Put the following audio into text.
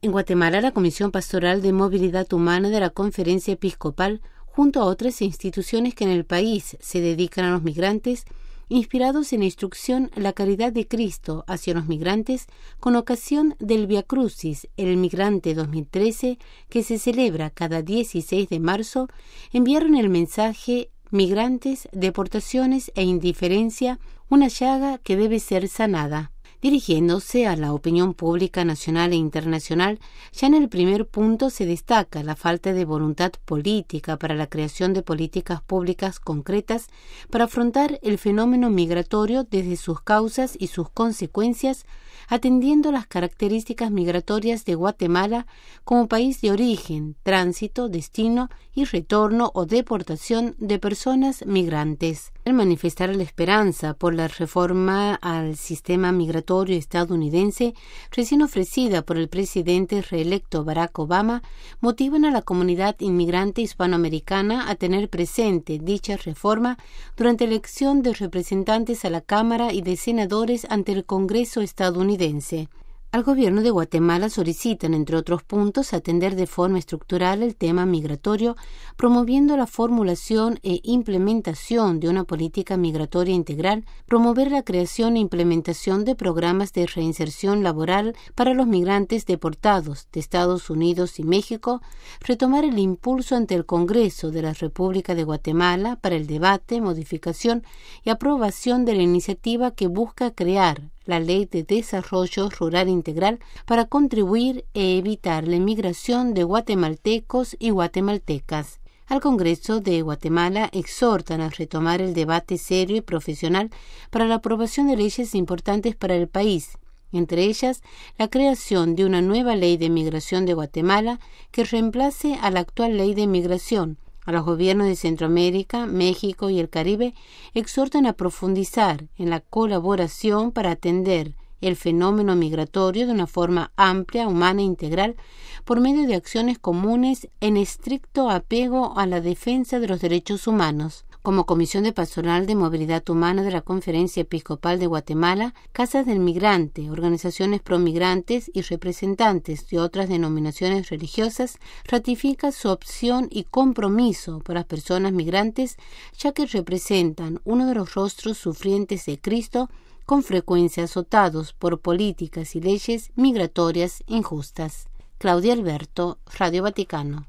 En Guatemala, la Comisión Pastoral de Movilidad Humana de la Conferencia Episcopal, junto a otras instituciones que en el país se dedican a los migrantes, inspirados en la instrucción La Caridad de Cristo hacia los migrantes, con ocasión del Via Crucis, el Migrante 2013, que se celebra cada 16 de marzo, enviaron el mensaje Migrantes, deportaciones e indiferencia, una llaga que debe ser sanada. Dirigiéndose a la opinión pública nacional e internacional, ya en el primer punto se destaca la falta de voluntad política para la creación de políticas públicas concretas para afrontar el fenómeno migratorio desde sus causas y sus consecuencias, atendiendo las características migratorias de Guatemala como país de origen, tránsito, destino y retorno o deportación de personas migrantes. Al manifestar la esperanza por la reforma al sistema migratorio estadounidense recién ofrecida por el presidente reelecto Barack Obama, motivan a la comunidad inmigrante hispanoamericana a tener presente dicha reforma durante la elección de representantes a la Cámara y de senadores ante el Congreso estadounidense. Al gobierno de Guatemala solicitan, entre otros puntos, atender de forma estructural el tema migratorio, promoviendo la formulación e implementación de una política migratoria integral, promover la creación e implementación de programas de reinserción laboral para los migrantes deportados de Estados Unidos y México, retomar el impulso ante el Congreso de la República de Guatemala para el debate, modificación y aprobación de la iniciativa que busca crear la Ley de Desarrollo Rural Integral para contribuir e evitar la emigración de guatemaltecos y guatemaltecas. Al Congreso de Guatemala exhortan a retomar el debate serio y profesional para la aprobación de leyes importantes para el país, entre ellas la creación de una nueva Ley de Migración de Guatemala que reemplace a la actual Ley de Migración. A los gobiernos de Centroamérica, México y el Caribe exhortan a profundizar en la colaboración para atender el fenómeno migratorio de una forma amplia, humana e integral por medio de acciones comunes en estricto apego a la defensa de los derechos humanos. Como Comisión de Pastoral de Movilidad Humana de la Conferencia Episcopal de Guatemala, Casas del Migrante, organizaciones promigrantes y representantes de otras denominaciones religiosas ratifica su opción y compromiso por las personas migrantes, ya que representan uno de los rostros sufrientes de Cristo, con frecuencia azotados por políticas y leyes migratorias injustas. Claudia Alberto, Radio Vaticano.